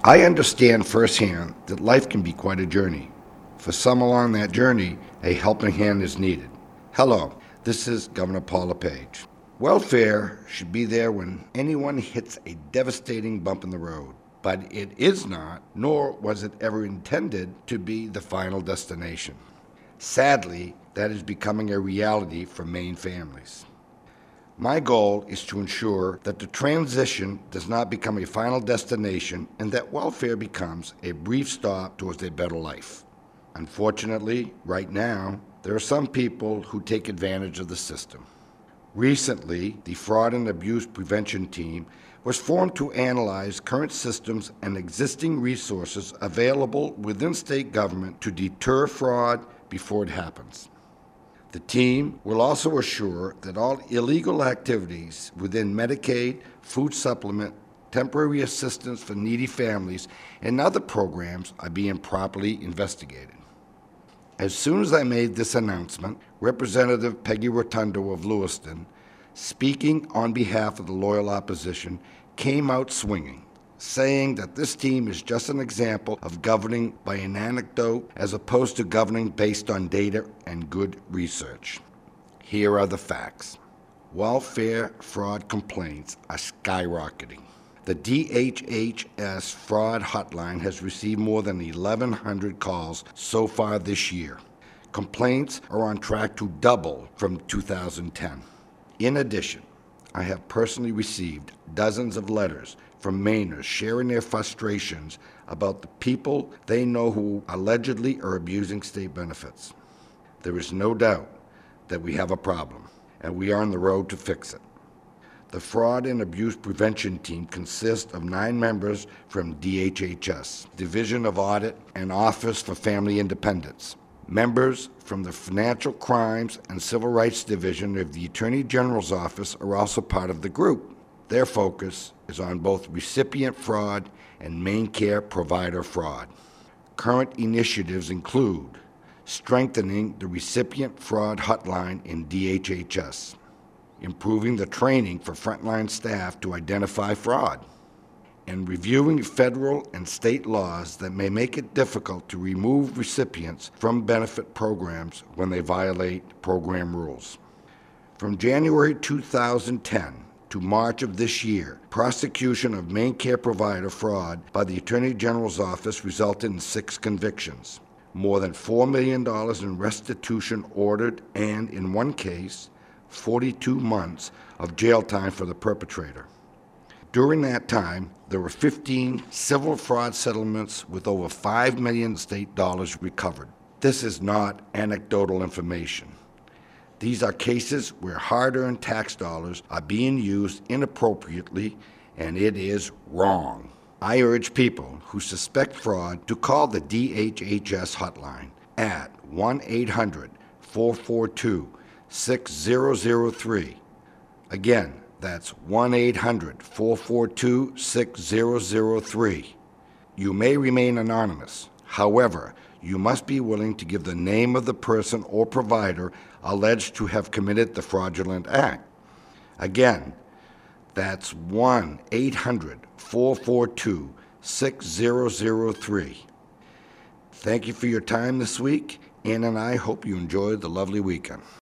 I understand firsthand that life can be quite a journey. For some along that journey, a helping hand is needed. Hello, this is Governor Paul LePage. Welfare should be there when anyone hits a devastating bump in the road, but it is not, nor was it ever intended to be the final destination. Sadly, that is becoming a reality for Maine families. My goal is to ensure that the transition does not become a final destination and that welfare becomes a brief stop towards a better life. Unfortunately, right now, there are some people who take advantage of the system. Recently, the Fraud and Abuse Prevention Team was formed to analyze current systems and existing resources available within state government to deter fraud before it happens. The team will also assure that all illegal activities within Medicaid, food supplement, temporary assistance for needy families, and other programs are being properly investigated. As soon as I made this announcement, Representative Peggy Rotundo of Lewiston, speaking on behalf of the loyal opposition, came out swinging, saying that this team is just an example of governing by an anecdote as opposed to governing based on data and good research. Here are the facts. Welfare fraud complaints are skyrocketing. The DHHS fraud hotline has received more than 1,100 calls so far this year. Complaints are on track to double from 2010. In addition, I have personally received dozens of letters from Mainers sharing their frustrations about the people they know who allegedly are abusing state benefits. There is no doubt that we have a problem, and we are on the road to fix it. The Fraud and Abuse Prevention Team consists of 9 members from DHHS, Division of Audit and Office for Family Independence. Members from the Financial Crimes and Civil Rights Division of the Attorney General's Office are also part of the group. Their focus is on both recipient fraud and main care provider fraud. Current initiatives include strengthening the recipient fraud hotline in DHHS, improving the training for frontline staff to identify fraud, and reviewing federal and state laws that may make it difficult to remove recipients from benefit programs when they violate program rules. From January 2010 to March of this year, prosecution of main care provider fraud by the Attorney General's Office resulted in 6 convictions, more than $4 million in restitution ordered, and in one case, 42 months of jail time for the perpetrator. During that time, there were 15 civil fraud settlements with over $5 million state dollars recovered. This is not anecdotal information. These are cases where hard-earned tax dollars are being used inappropriately, and it is wrong. I urge people who suspect fraud to call the DHHS hotline at 1-800-442-6003. Again, that's 1-800-442-6003. You may remain anonymous. However, you must be willing to give the name of the person or provider alleged to have committed the fraudulent act. Again, that's 1-800-442-6003. Thank you for your time this week, and I hope you enjoyed the lovely weekend.